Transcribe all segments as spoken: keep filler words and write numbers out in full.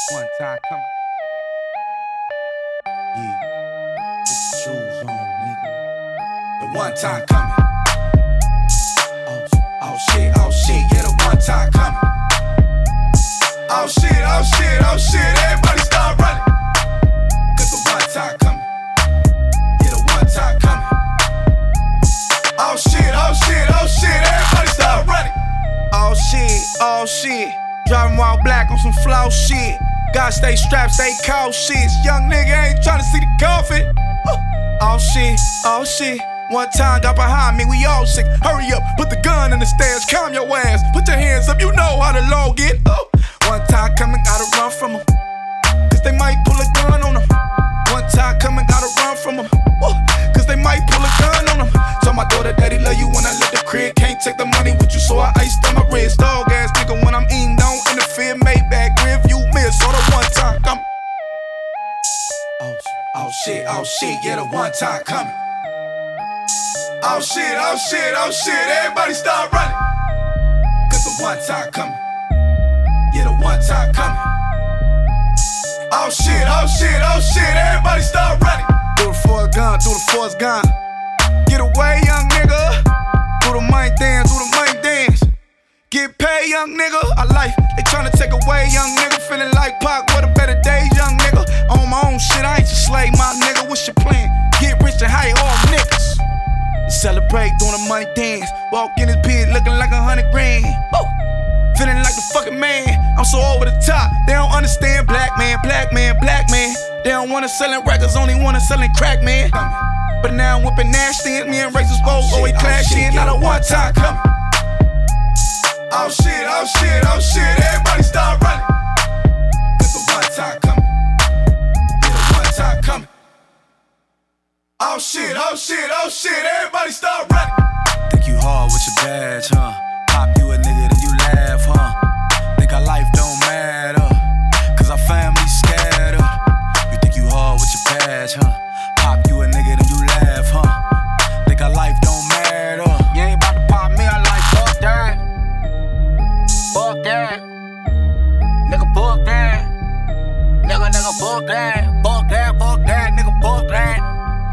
One time coming. Yeah. Put the shoes on, nigga. The one time coming. Oh, oh shit, oh shit, yeah, the one time coming. Oh shit, oh shit, oh shit, everybody start running. Cause the one time coming. Yeah, the one time coming. Oh shit, oh shit, oh shit, everybody start running. Oh shit, oh shit. Driving while black on some flow shit. Gotta stay strapped, stay cold shit. Young nigga ain't tryna see the coffin. Oh shit, oh shit. One time got behind me, we all sick. Hurry up, put the gun in the stairs, calm your ass. Put your hands up, you know how the law get. Oh. One time coming, gotta run from them. Cause they might pull a gun on them. One time coming, gotta run from them. Cause they might pull a gun on them. Told my daughter, daddy love you when I left the crib. Can't take the money with you, so I iced on my wrist. Dog ass nigga when I'm eating, don't interfere. Maybach, rear view mirror, so the one time coming. Oh, oh shit, oh shit, yeah, the one time coming. Oh shit, oh shit, oh shit, everybody start running. Cause the one time coming. Yeah, the one time coming. Oh shit, oh shit, oh shit, everybody start running. Do the force gun, do the force gun. Get away, young nigga. Do the money dance, do the money dance. Get paid, young nigga. I like, they tryna take away, young nigga. Feeling like Pac, what a better day, young nigga. On my own shit, I ain't your slave, my nigga. What's your plan? Get rich and hire all niggas. Celebrate, doing the money dance. Walk in this pit looking like a hundred grand. Woo! Feeling like the fucking man. I'm so over the top. They don't understand black man, black man, black man. They don't wanna sellin' records, only wanna sellin' crack, man. But now I'm whipping nasty. Me and racist both always clashing. Not a one time coming. Oh shit, oh shit, oh shit, everybody start running. Cause the one time coming. Yeah, the one time coming. Oh shit, oh shit, oh shit, everybody start running. Think you hard with your badge, huh? Pop you a nigga, then you laugh, huh? Think our life don't matter, cause our family's scattered. You think you hard with your badge, huh? Pop you a nigga, then you laugh, huh? Think our life don't matter. You ain't about to pop me, I like fuck that. Fuck that. Nigga, fuck that. Nigga, nigga, fuck that. Fuck that, fuck that, nigga, fuck that.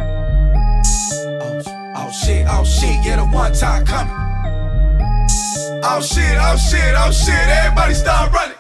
Oh shit, oh shit, yeah, the one time coming. Oh shit, oh shit, oh shit, everybody start running.